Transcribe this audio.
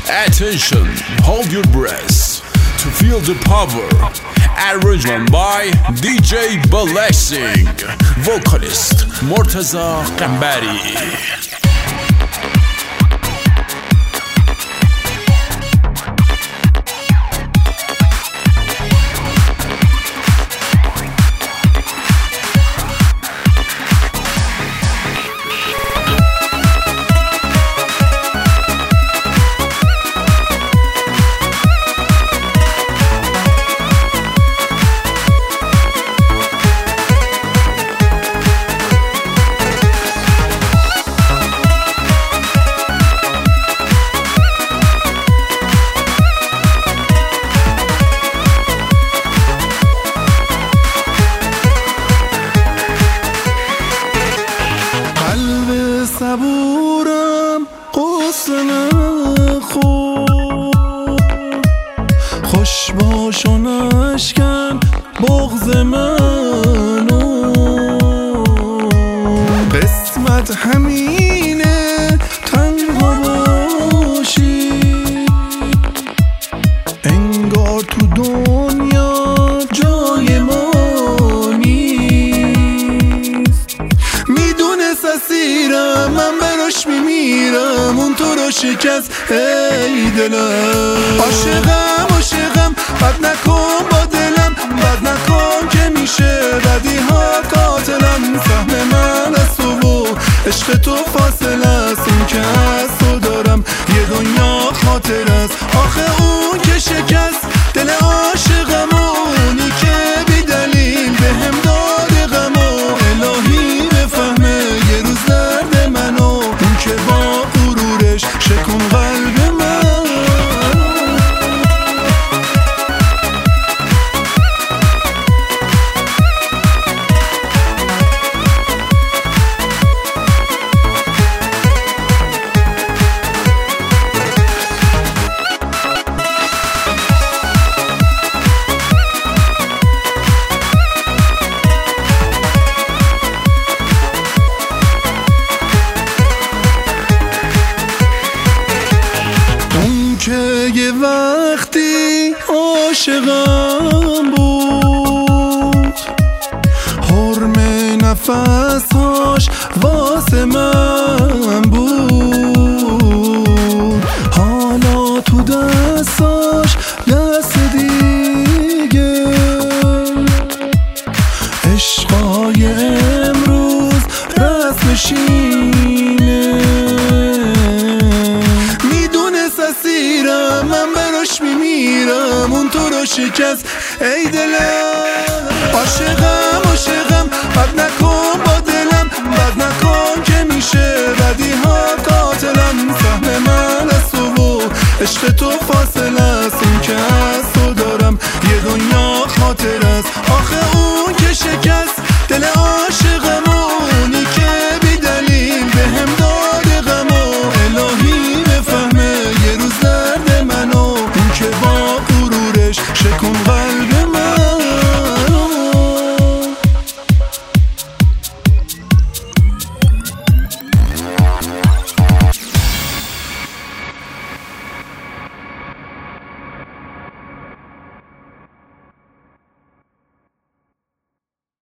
Attention, hold your breath to feel the power. Arrangement by DJ Blessing. Vocalist Mortaza Qambari. صبورم قصه نخور، خوش باش و نشکن بغض منو. قسمت همینه تنها باشی، انگار تو دنیا جای ما نیست. میدونست اسیرم من براش میمیرم، اون تو رو شکست ای دلم. عاشقم بد نکن با دلم، بد نکن که میشه بدی ها قاتلم. سهم من از تو و عشق تو فاصله است، اون که از تو دارم یه دنیا خاطر است. آخه اون که شکست دل عاشقم، اونی که بی دلیل به هم داده غم. الهی بفهمه یه روز درد منو، اون که با غرورش شکن قلب من. که یه وقتی عاشقم بود، حرم نفسهاش واسه من بود. حالا تو دستاش دست دیگه، عشقای امروز رسمشینه. من براش میمیرم، اون تو رو شکست ای دلم. عاشقم بد نکن با دلم، بد نکن که میشه